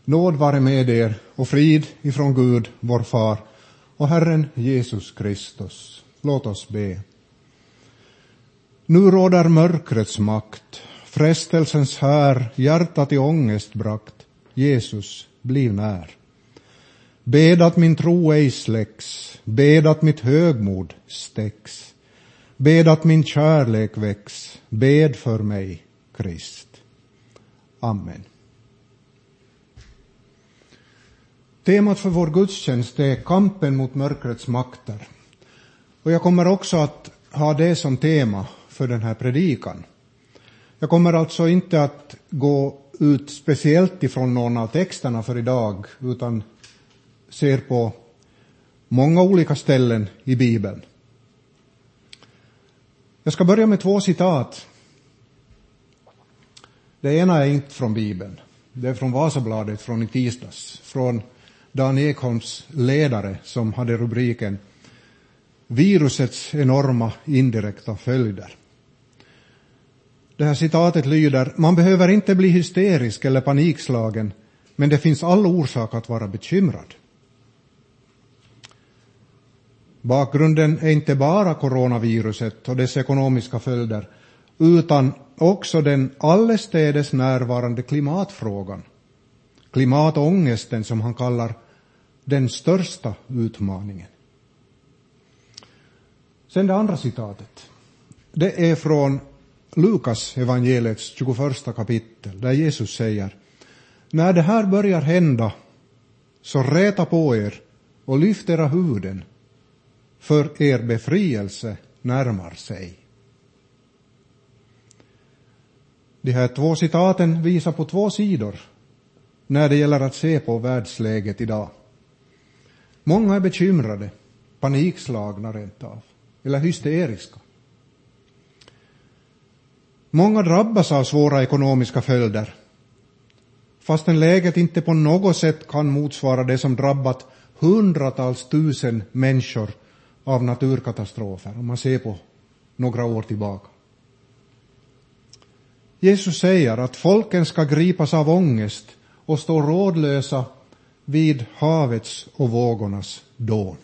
Nåd vare med er och frid ifrån Gud, vår far, och Herren Jesus Kristus. Låt oss be. Nu råder mörkrets makt, frestelsens här, hjärtat i ångest brakt. Jesus, bliv när. Bed att min tro ej släcks, bed att mitt högmod stäcks. Bed att min kärlek väcks, bed för mig, Krist. Amen. Temat för vår gudstjänst är kampen mot mörkrets makter. Och jag kommer också att ha det som tema för den här predikan. Jag kommer alltså inte att gå ut speciellt ifrån någon av texterna för idag, utan ser på många olika ställen i Bibeln. Jag ska börja med 2 citat. Det ena är inte från Bibeln. Det är från Vasabladet från i tisdags. Från Dan Ekholms ledare som hade rubriken Virusets enorma indirekta följder. Det här citatet lyder: man behöver inte bli hysterisk eller panikslagen, men det finns all orsak att vara bekymrad. Bakgrunden är inte bara coronaviruset och dess ekonomiska följder, utan också den allestädes närvarande klimatfrågan. Klimatångesten som han kallar den största utmaningen. Sen det andra citatet. Det är från Lukas evangeliets 21 kapitel, där Jesus säger: när det här börjar hända, så räta på er och lyft era huvuden, för er befrielse närmar sig. De här 2 citaten visar på 2 sidor när det gäller att se på världsläget idag. Många är bekymrade, panikslagna rent av, eller hysteriska. Många drabbas av svåra ekonomiska följder, fastän läget inte på något sätt kan motsvara det som drabbat hundratals tusen människor av naturkatastrofer, om man ser på några år tillbaka. Jesus säger att folken ska gripas av ångest och stå rådlösa vid havets och vågornas dån.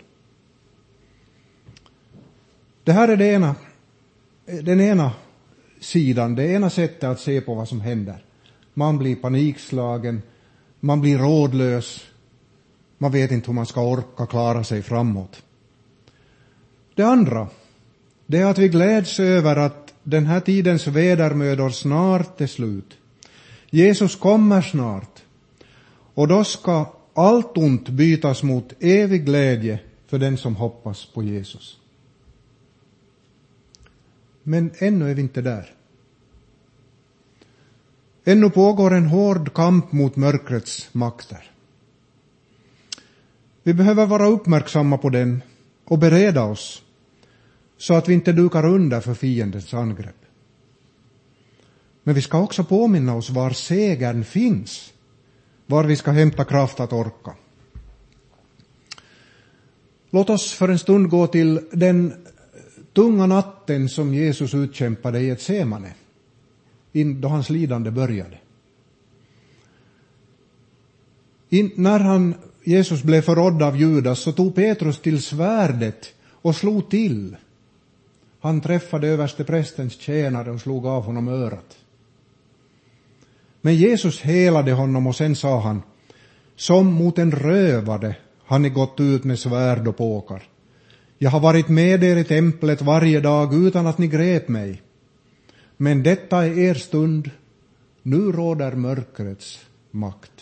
Det här är den ena sidan, det ena sättet att se på vad som händer. Man blir panikslagen, man blir rådlös, man vet inte hur man ska orka klara sig framåt. Det andra, det är att vi gläds över att den här tidens vedermödor snart är slut. Jesus kommer snart, och då ska allt ont bytas mot evig glädje för den som hoppas på Jesus. Men ännu är vi inte där. Ännu pågår en hård kamp mot mörkrets makter. Vi behöver vara uppmärksamma på den och bereda oss så att vi inte dukar under för fiendens angrepp. Men vi ska också påminna oss var segern finns, var vi ska hämta kraft att orka. Låt oss för en stund gå till den tunga natten som Jesus utkämpade i Getsemane, då hans lidande började. När Jesus blev förrådd av Judas, så tog Petrus till svärdet och slog till. Han träffade översteprästens tjänare och slog av honom örat. Men Jesus helade honom, och sen sa han: som mot en rövare har ni gått ut med svärd och påkar. Jag har varit med er i templet varje dag utan att ni grep mig. Men detta är er stund, nu råder mörkrets makt.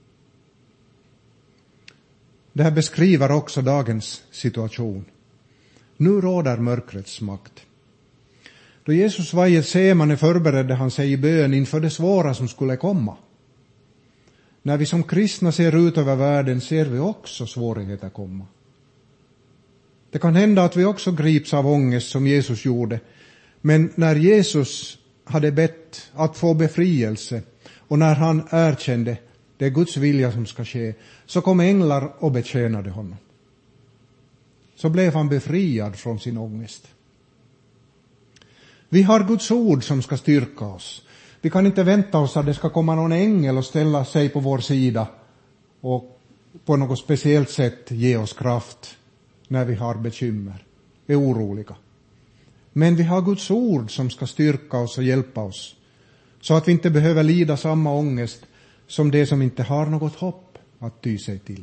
Det här beskriver också dagens situation. Nu råder mörkrets makt. Då Jesus var i Getsemane förberedde han sig i bön inför det svåra som skulle komma. När vi som kristna ser ut över världen ser vi också svårigheter komma. Det kan hända att vi också grips av ångest som Jesus gjorde. Men när Jesus hade bett att få befrielse och när han erkände det är Guds vilja som ska ske, så kom änglar och betjänade honom. Så blev han befriad från sin ångest. Vi har Guds ord som ska styrka oss. Vi kan inte vänta oss att det ska komma någon ängel och ställa sig på vår sida och på något speciellt sätt ge oss kraft när vi har bekymmer, är oroliga. Men vi har Guds ord som ska styrka oss och hjälpa oss, så att vi inte behöver lida samma ångest som det som inte har något hopp att ty sig till.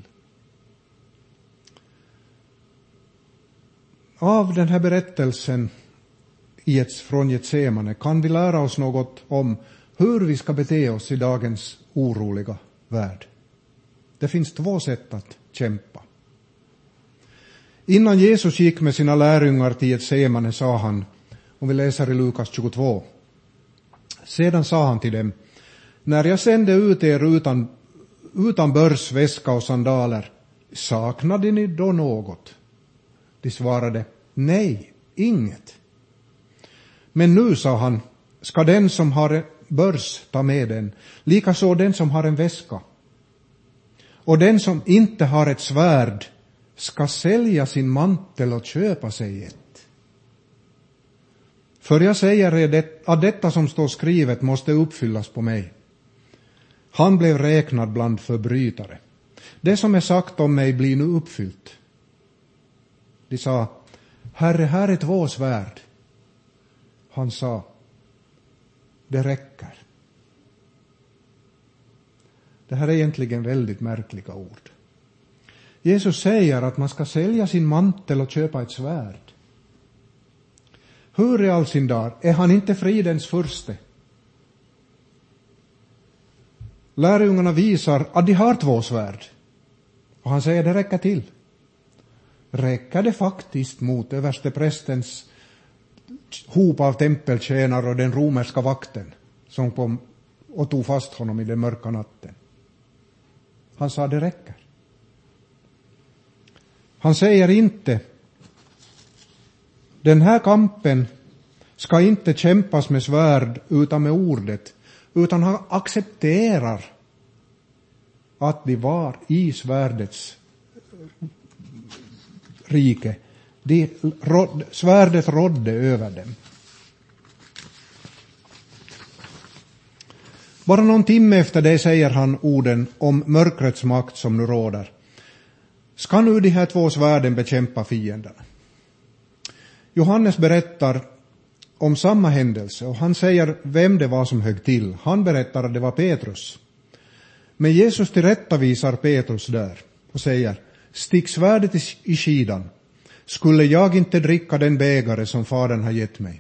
Av den här berättelsen från Getsemane kan vi lära oss något om hur vi ska bete oss i dagens oroliga värld. Det finns 2 sätt att kämpa. Innan Jesus gick med sina lärjungar till Getsemane sa han, om vi läser i Lukas 22, sedan sa han till dem: när jag sände ut er utan börs, väska och sandaler, saknade ni då något? De svarade: nej, inget. Men nu, sa han, ska den som har en börs ta med den, likaså den som har en väska. Och den som inte har ett svärd ska sälja sin mantel och köpa sig ett. För jag säger er att detta som står skrivet måste uppfyllas på mig. Han blev räknad bland förbrytare. Det som är sagt om mig blir nu uppfyllt. De sa: Herre, här är 2 svärd. Han sa: det räcker. Det här är egentligen väldigt märkliga ord. Jesus säger att man ska sälja sin mantel och köpa ett svärd. Hur i all sin dar är han inte fridens furste? Lärjungarna visar att de har 2 svärd. Och han säger: det räcker till. Räcker det faktiskt mot översteprästens hop av tempeltjänare och den romerska vakten som kom och tog fast honom i den mörka natten? Han sa: det räcker. Han säger inte: den här kampen ska inte kämpas med svärd utan med ordet, utan han accepterar att de var i svärdets rike. Svärdet rådde över dem. Bara någon timme efter det säger han orden om mörkrets makt som nu råder. Ska nu de här 2 svärden bekämpa fienderna? Johannes berättar om samma händelse och han säger vem det var som högg till. Han berättar att det var Petrus. Men Jesus tillrättavisar Petrus där och säger: stick svärdet i skidan. Skulle jag inte dricka den bägare som Fadern har gett mig?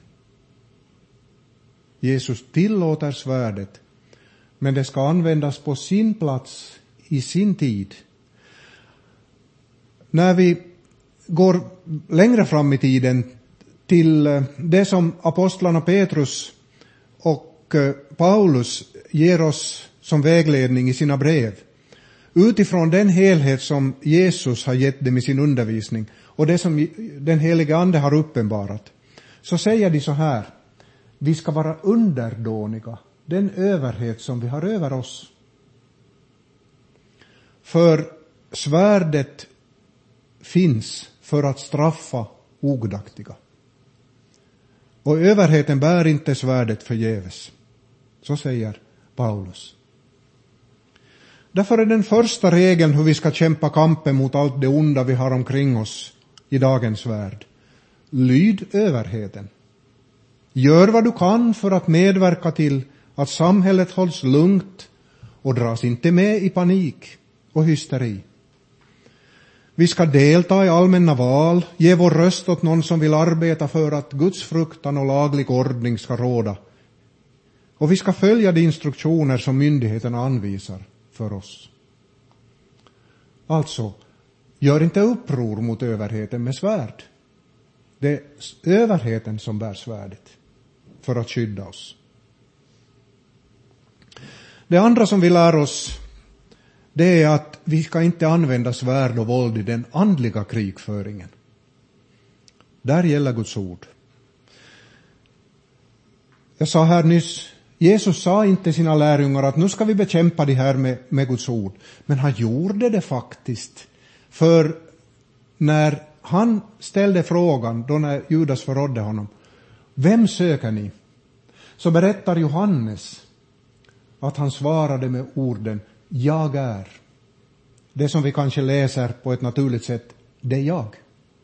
Jesus tillåter svärdet, men det ska användas på sin plats i sin tid. När vi går längre fram i tiden till det som apostlarna Petrus och Paulus ger oss som vägledning i sina brev, utifrån den helhet som Jesus har gett dem i sin undervisning och det som den helige Ande har uppenbarat, så säger de så här: vi ska vara underdåniga den överhet som vi har över oss. För svärdet finns för att straffa ogudaktiga. Och överheten bär inte svärdet förgäves. Så säger Paulus. Därför är den första regeln hur vi ska kämpa kampen mot allt det onda vi har omkring oss i dagens värld: lyd överheten. Gör vad du kan för att medverka till att samhället hålls lugnt och dras inte med i panik och hysteri. Vi ska delta i allmänna val, ge vår röst åt någon som vill arbeta för att Guds fruktan och laglig ordning ska råda. Och vi ska följa de instruktioner som myndigheterna anvisar för oss. Alltså, gör inte uppror mot överheten med svärd. Det är överheten som bär svärdet för att skydda oss. Det andra som vi lär oss, det är att vi ska inte använda svärd och våld i den andliga krigföringen. Där gäller Guds ord. Jag sa här nyss, Jesus sa inte sina lärjungar att nu ska vi bekämpa det här med Guds ord. Men han gjorde det faktiskt. För när han ställde frågan, då när Judas förrådde honom: vem söker ni? Så berättar Johannes att han svarade med orden: jag är. det som vi kanske läser på ett naturligt sätt, det är jag.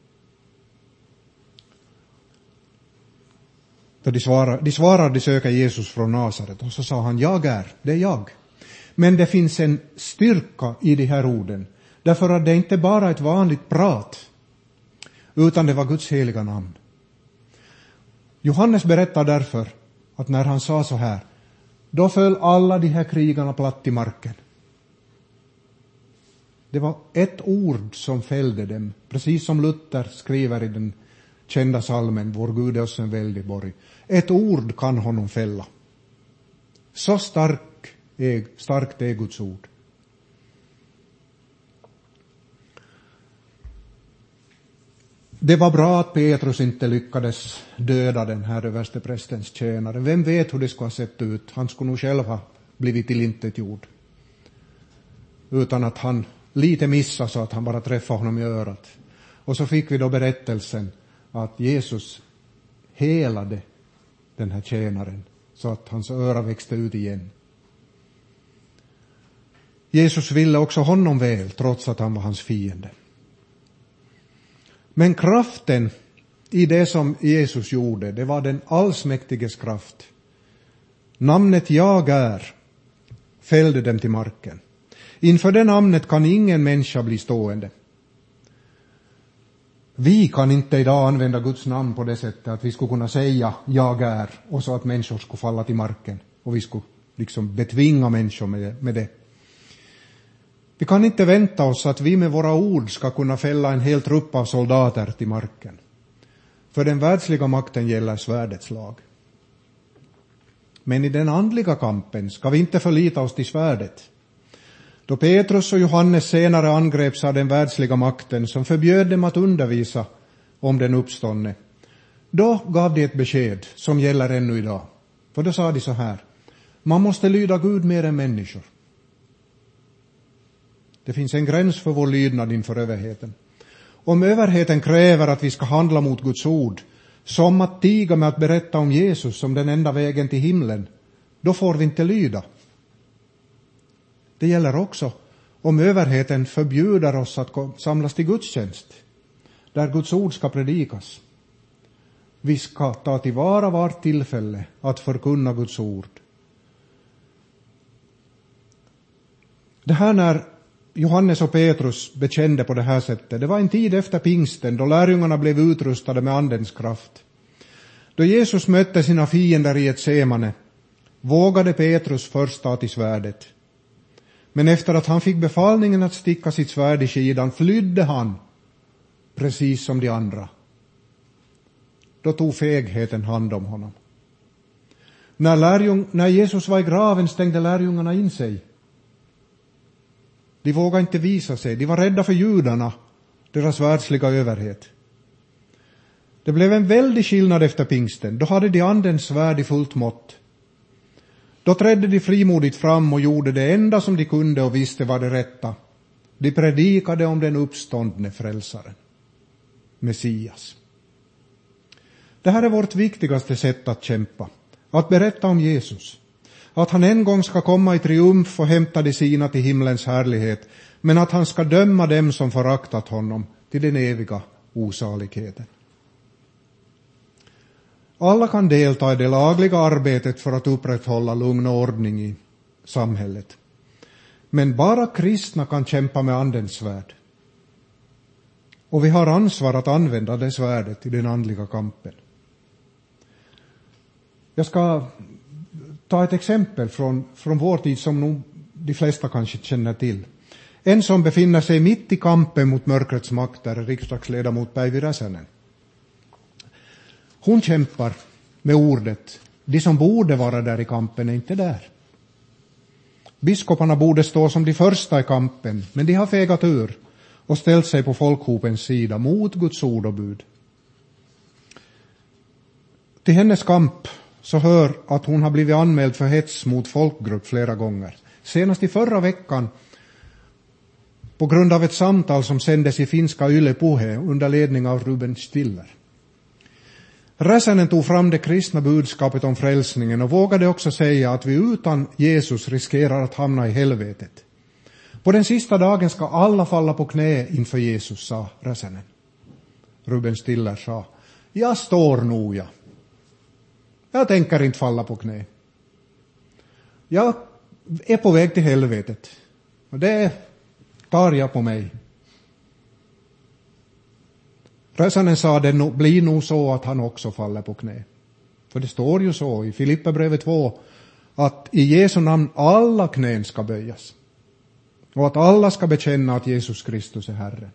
För de söker Jesus från Nasaret och så sa han, det är jag. Men det finns en styrka i de här orden. Därför att det inte bara är ett vanligt prat, utan det var Guds heliga namn. Johannes berättar därför att när han sa så här, då föll alla de här krigarna platt i marken. Det var ett ord som fällde dem, precis som Luther skriver i den kända salmen, vår Gud är oss en väldig borg. Ett ord kan honom fälla. Så starkt är Guds ord. Det var bra att Petrus inte lyckades döda den här översteprästens tjänare. Vem vet hur det skulle ha sett ut? Han skulle nog själv ha blivit tillintetgjord. Utan att han lite missade så att han bara träffade honom i örat. Och så fick vi då berättelsen att Jesus helade den här tjänaren så att hans öra växte ut igen. Jesus ville också honom väl trots att han var hans fiende. Men kraften i det som Jesus gjorde, det var den allsmäktiges kraft. Namnet jag är fällde dem till marken. Inför det namnet kan ingen människa bli stående. Vi kan inte idag använda Guds namn på det sättet att vi skulle kunna säga jag är och så att människor skulle falla till marken och vi skulle liksom betvinga människor med det. Vi kan inte vänta oss att vi med våra ord ska kunna fälla en hel trupp av soldater till marken. För den världsliga makten gäller svärdets lag. Men i den andliga kampen ska vi inte förlita oss till svärdet. Då Petrus och Johannes senare angreps av den världsliga makten som förbjöd dem att undervisa om den uppståndne, då gav de ett besked som gäller ännu idag. För då sa de så här, man måste lyda Gud mer än människor. Det finns en gräns för vår lydnad inför överheten. Om överheten kräver att vi ska handla mot Guds ord, som att tiga med att berätta om Jesus som den enda vägen till himlen, då får vi inte lyda. Det gäller också om överheten förbjuder oss att samlas till gudstjänst, där Guds ord ska predikas. Vi ska ta tillvara vart tillfälle att förkunna Guds ord. Det här när Johannes och Petrus bekände på det här sättet, det var en tid efter pingsten då lärjungarna blev utrustade med andens kraft. Då Jesus mötte sina fiender i Getsemane vågade Petrus först ta till svärdet. Men efter att han fick befallningen att sticka sitt svärd i skidan flydde han, precis som de andra. Då tog fegheten hand om honom. När Jesus var i graven stängde lärjungarna in sig. De vågade inte visa sig. De var rädda för judarna, deras världsliga överhet. Det blev en väldig skillnad efter pingsten. Då hade de andens svärd i fullt mått. Då trädde de frimodigt fram och gjorde det enda som de kunde och visste var det rätta. De predikade om den uppståndne frälsaren, Messias. Det här är vårt viktigaste sätt att kämpa. Att berätta om Jesus. Att han en gång ska komma i triumf och hämta de sina till himlens härlighet. Men att han ska döma dem som föraktat honom till den eviga osaligheten. Alla kan delta i det lagliga arbetet för att upprätthålla lugn och ordning i samhället. Men bara kristna kan kämpa med andens svärd. Och vi har ansvar att använda det svärdet i den andliga kampen. Jag ska ta ett exempel från vår tid som nog de flesta kanske känner till. En som befinner sig mitt i kampen mot mörkrets makter är riksdagsledamot Päivi Räsänen. Hon kämpar med ordet. De som borde vara där i kampen är inte där. Biskoparna borde stå som de första i kampen, men de har fegat ur och ställt sig på folkhopens sida mot Guds ord och bud. Till hennes kamp så hör att hon har blivit anmäld för hets mot folkgrupp flera gånger. Senast i förra veckan på grund av ett samtal som sändes i finska Yle Puhe under ledning av Ruben Stiller. Räsänen tog fram det kristna budskapet om frälsningen och vågade också säga att vi utan Jesus riskerar att hamna i helvetet. På den sista dagen ska alla falla på knä inför Jesus, sa Räsänen. Ruben Stiller sa, jag står nog, ja. Jag tänker inte falla på knä. Jag är på väg till helvetet. Och det tar jag på mig. Räsänen sa, det blir nog så att han också faller på knä. För det står ju så i Filipperbrevet 2 att i Jesu namn alla knän ska böjas. Och att alla ska bekänna att Jesus Kristus är Herren.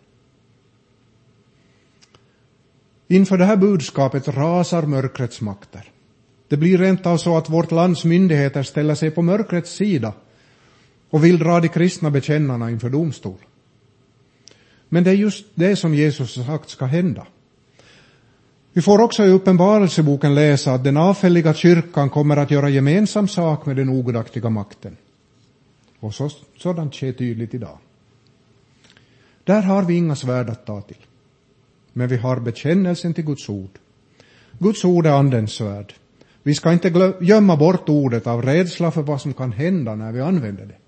Inför det här budskapet rasar mörkrets makter. Det blir rent av så att vårt lands myndigheter ställer sig på mörkrets sida och vill dra de kristna bekännarna inför domstol. Men det är just det som Jesus har sagt ska hända. Vi får också i Uppenbarelseboken läsa att den avfälliga kyrkan kommer att göra gemensam sak med den ogudaktiga makten. Och sådant sker tydligt idag. Där har vi inga svärd att ta till. Men vi har bekännelsen till Guds ord. Guds ord är andens svärd. Vi ska inte gömma bort ordet av rädsla för vad som kan hända när vi använder det.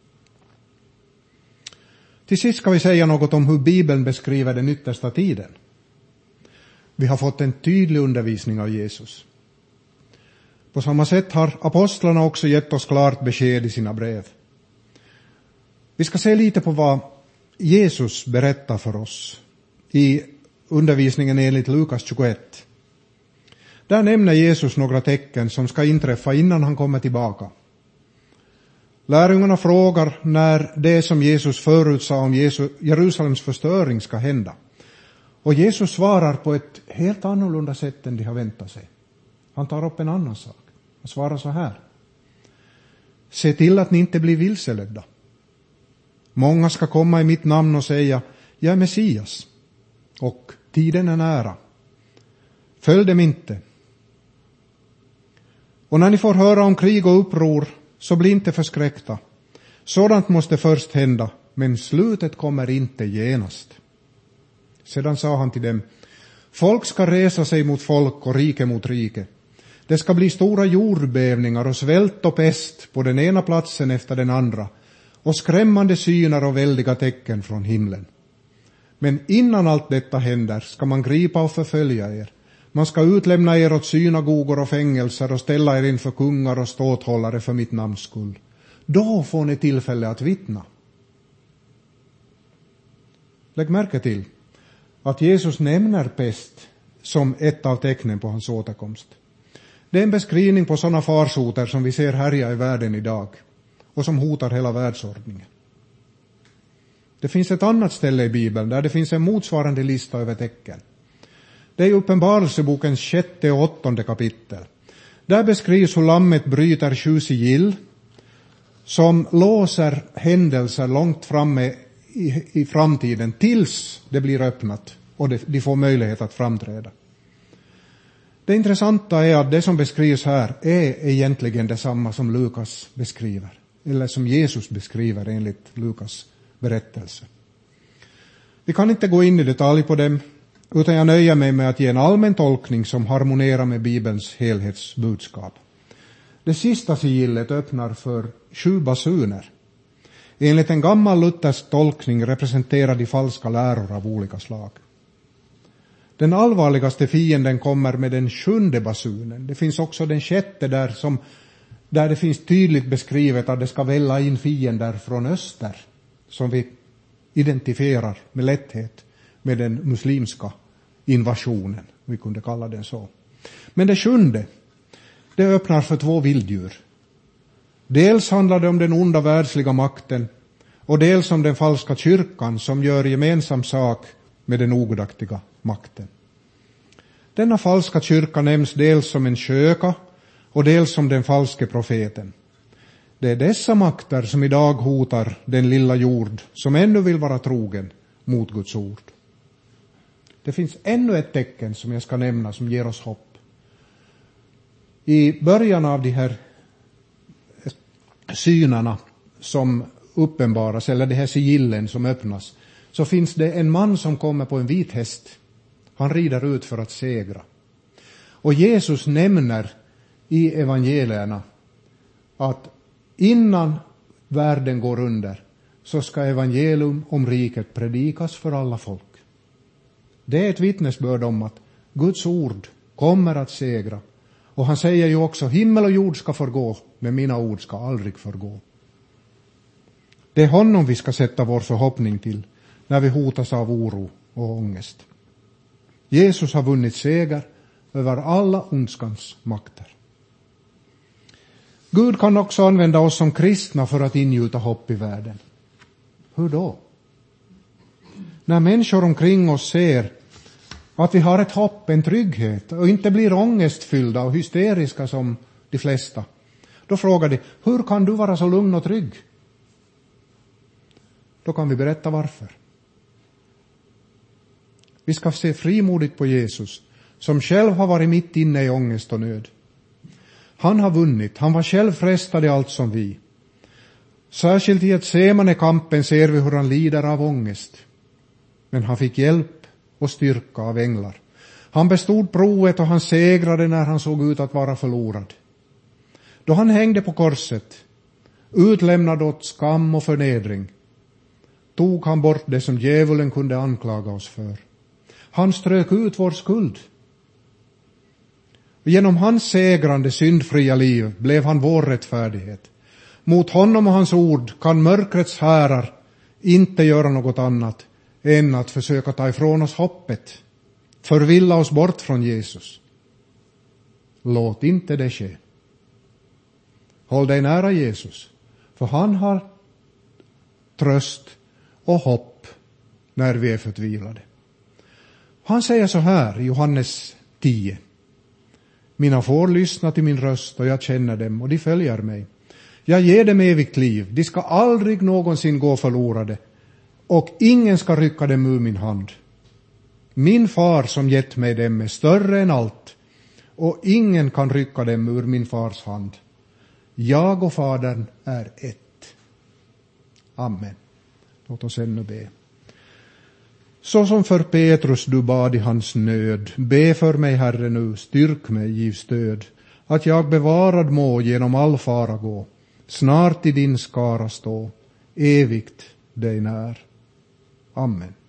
Till sist ska vi säga något om hur Bibeln beskriver den yttersta tiden. Vi har fått en tydlig undervisning av Jesus. På samma sätt har apostlarna också gett oss klart besked i sina brev. Vi ska se lite på vad Jesus berättar för oss i undervisningen enligt Lukas 21. Där nämner Jesus några tecken som ska inträffa innan han kommer tillbaka. Lärjungarna frågar när det som Jesus förutsade om Jerusalems förstöring ska hända. Och Jesus svarar på ett helt annorlunda sätt än de har väntat sig. Han tar upp en annan sak. Han svarar så här. Se till att ni inte blir vilseledda. Många ska komma i mitt namn och säga, jag är Messias. Och tiden är nära. Följ dem inte. Och när ni får höra om krig och uppror, så bli inte förskräckta. Sådant måste först hända, men slutet kommer inte genast. Sedan sa han till dem, folk ska resa sig mot folk och rike mot rike. Det ska bli stora jordbävningar och svält och pest på den ena platsen efter den andra och skrämmande syner och väldiga tecken från himlen. Men innan allt detta händer ska man gripa och förfölja er. Man ska utlämna er åt synagogor och fängelser och ställa er inför kungar och ståthållare för mitt namns skull. Då får ni tillfälle att vittna. Lägg märke till att Jesus nämner pest som ett av tecknen på hans återkomst. Det är en beskrivning på sådana farsoter som vi ser härja i världen idag och som hotar hela världsordningen. Det finns ett annat ställe i Bibeln där det finns en motsvarande lista över tecken. Det är Uppenbarelsebokens 6:e och 8:e kapitel. Där beskrivs hur lammet bryter 7 sigill som låser händelser långt framme i framtiden tills det blir öppnat och de får möjlighet att framträda. Det intressanta är att det som beskrivs här är egentligen detsamma som Lukas beskriver, eller som Jesus beskriver enligt Lukas berättelse. Vi kan inte gå in i detalj på dem, utan jag nöjer mig med att ge en allmän tolkning som harmonerar med Bibelns helhetsbudskap. Det sista sigillet öppnar för 7 basuner. Enligt en gammal luthersk tolkning representerar de falska läror av olika slag. Den allvarligaste fienden kommer med den 7:e basunen. Det finns också den 6:e där det finns tydligt beskrivet att det ska välla in fiender från öster som vi identifierar med lätthet med den muslimska invasionen. Vi kunde kalla den så. Men det 7:e, det öppnar för 2 vilddjur. Dels handlar det om den onda världsliga makten och dels om den falska kyrkan som gör gemensam sak med den ogudaktiga makten. Denna falska kyrka nämns dels som en köka och dels som den falske profeten. Det är dessa makter som idag hotar den lilla jord som ännu vill vara trogen mot Guds ord. Det finns ännu ett tecken som jag ska nämna som ger oss hopp. I början av de här synerna som uppenbaras, eller de här sigillen som öppnas, så finns det en man som kommer på en vit häst. Han rider ut för att segra. Och Jesus nämner i evangelierna att innan världen går under så ska evangelium om riket predikas för alla folk. Det är ett vittnesbörd om att Guds ord kommer att segra. Och han säger ju också, himmel och jord ska förgå, men mina ord ska aldrig förgå. Det är honom vi ska sätta vår förhoppning till när vi hotas av oro och ångest. Jesus har vunnit seger över alla ondskans makter. Gud kan också använda oss som kristna för att ingjuta hopp i världen. Hur då? När människor omkring oss ser att vi har ett hopp, en trygghet och inte blir ångestfyllda och hysteriska som de flesta, då frågar de, hur kan du vara så lugn och trygg? Då kan vi berätta varför. Vi ska se frimodigt på Jesus, som själv har varit mitt inne i ångest och nöd. Han har vunnit, han var själv frestad i allt som vi. Särskilt i ett Getsemane-kampen ser vi hur han lider av ångest. Men han fick hjälp och styrka av änglar. Han bestod provet och han segrade när han såg ut att vara förlorad. Då han hängde på korset, utlämnad åt skam och förnedring, tog han bort det som djävulen kunde anklaga oss för. Han strök ut vår skuld. Och genom hans segrande syndfria liv blev han vår rättfärdighet. Mot honom och hans ord kan mörkrets härar inte göra något annat än att försöka ta ifrån oss hoppet, förvilla oss bort från Jesus. Låt inte det ske. Håll dig nära Jesus, för han har tröst och hopp när vi är förtvivlade. Han säger så här i Johannes 10. Mina får lyssna till min röst och jag känner dem och de följer mig. Jag ger dem evigt liv. De ska aldrig någonsin gå förlorade och ingen ska rycka dem ur min hand. Min far som gett mig dem är större än allt och ingen kan rycka dem ur min fars hand. Jag och Fadern är ett. Amen. Låt oss ännu be. Så som för Petrus du bad i hans nöd, be för mig, Herre, nu, styrk mig, giv stöd, att jag bevarad må genom all fara gå, snart i din skara stå, evigt dig när. Amen.